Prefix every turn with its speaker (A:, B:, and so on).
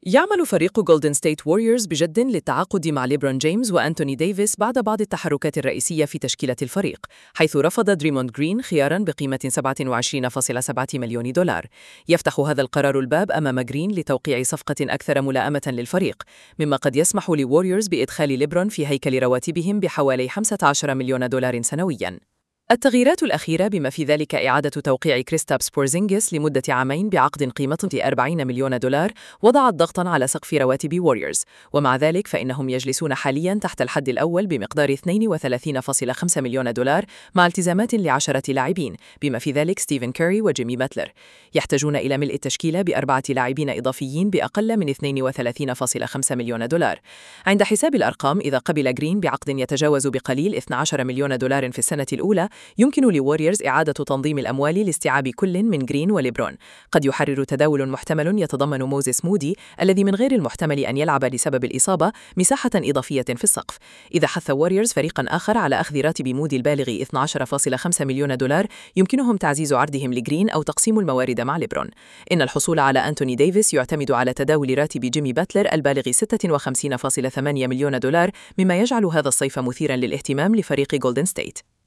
A: يعمل فريق جولدن ستيت ووريرز بجد للتعاقد مع ليبرون جيمس وأنتوني ديفيس بعد بعض التحركات الرئيسية في تشكيلة الفريق، حيث رفض دريموند جرين خياراً بقيمة 27.7 مليون دولار. يفتح هذا القرار الباب أمام جرين لتوقيع صفقة أكثر ملائمة للفريق، مما قد يسمح لووريرز بإدخال ليبرون في هيكل رواتبهم بحوالي 15 مليون دولار سنوياً. التغييرات الأخيرة بما في ذلك إعادة توقيع كريستابس بورزينغيس لمدة عامين بعقد قيمته 40 مليون دولار وضعت ضغطاً على سقف رواتب ووريرز، ومع ذلك فإنهم يجلسون حالياً تحت الحد الأول بمقدار 32.5 مليون دولار مع التزامات ل10 لاعبين بما في ذلك ستيفن كوري وجيمي باتلر. يحتاجون إلى ملء التشكيلة ب4 لاعبين إضافيين بأقل من 32.5 مليون دولار. عند حساب الأرقام، إذا قبل جرين بعقد يتجاوز بقليل 12 مليون دولار في السنة الأولى، يمكن لووريرز إعادة تنظيم الأموال لاستيعاب كل من جرين وليبرون. قد يحرر تداول محتمل يتضمن موزيس مودي الذي من غير المحتمل أن يلعب لسبب الإصابة مساحة إضافية في السقف. إذا حث ووريرز فريقا آخر على أخذ راتب مودي البالغ 12.5 مليون دولار، يمكنهم تعزيز عرضهم لجرين أو تقسيم الموارد مع ليبرون. إن الحصول على أنتوني ديفيس يعتمد على تداول راتب جيمي باتلر البالغ 56.8 مليون دولار، مما يجعل هذا الصيف مثيرا للاهتمام لفريق جولدن ستيت.